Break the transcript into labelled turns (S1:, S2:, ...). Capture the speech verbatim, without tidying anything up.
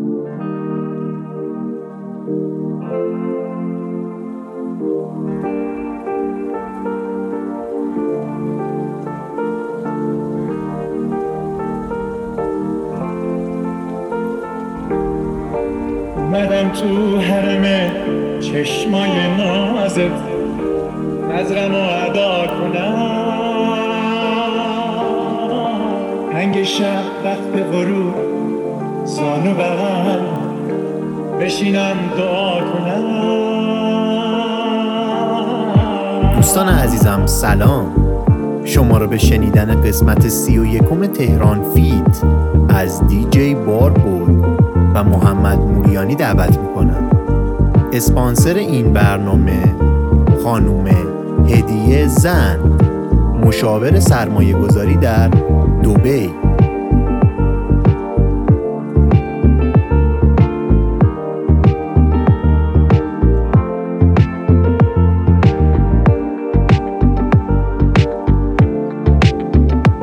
S1: اومدم تو حرم چشمای نازت نظرم رو ادا کنم، هنگ شب وقت غروب زانو بغل بشینم دعا کنم.
S2: دوستان عزیزم سلام، شما رو به شنیدن قسمت سی و یکم تهران فیت از دی جی باربود و محمد موریانی دعوت میکنم. اسپانسر این برنامه خانوم هدیه زند، مشاور سرمایه گذاری در دبی.